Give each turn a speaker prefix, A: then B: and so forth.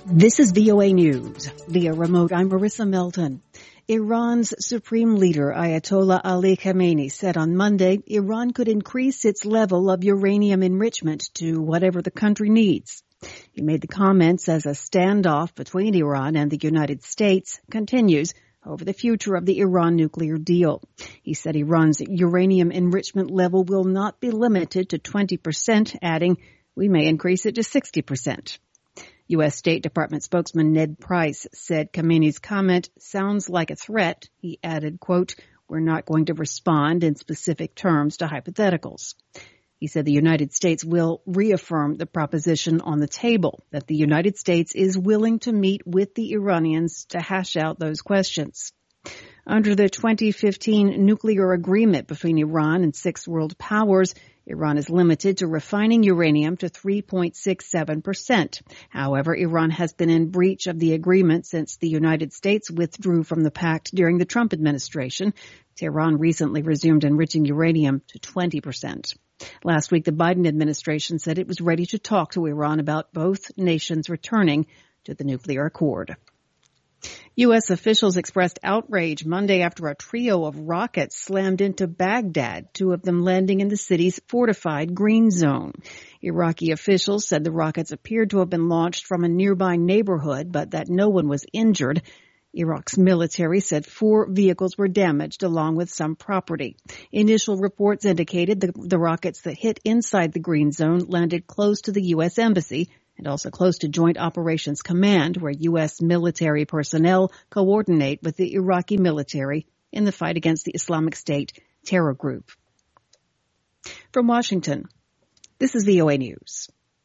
A: This is VOA News. Via remote, I'm Marissa Melton. Iran's supreme leader, Ayatollah Ali Khamenei, said on Monday Iran could increase its level of uranium enrichment to whatever the country needs. He made the comments as a standoff between Iran and the United States continues over the future of the Iran nuclear deal. He said Iran's uranium enrichment level will not be limited to 20%, adding, "We may increase it to 60%. U.S. State Department spokesman Ned Price said Khamenei's comment sounds like a threat. He added, quote, "We're not going to respond in specific terms to hypotheticals." He said the United States will reaffirm the proposition on the table that the United States is willing to meet with the Iranians to hash out those questions. Under the 2015 nuclear agreement between Iran and 6 world powers, Iran is limited to refining uranium to 3.67%. However, Iran has been in breach of the agreement since the United States withdrew from the pact during the Trump administration. Tehran recently resumed enriching uranium to 20%. Last week, the Biden administration said it was ready to talk to Iran about both nations returning to the nuclear accord. U.S. officials expressed outrage Monday after a trio of rockets slammed into Baghdad, 2 of them landing in the city's fortified green zone. Iraqi officials said the rockets appeared to have been launched from a nearby neighborhood, but that no one was injured. Iraq's military said 4 vehicles were damaged along with some property. Initial reports indicated the rockets that hit inside the green zone landed close to the U.S. Embassy and also close to Joint Operations Command, where U.S. military personnel coordinate with the Iraqi military in the fight against the Islamic State terror group. From Washington, this is VOA News.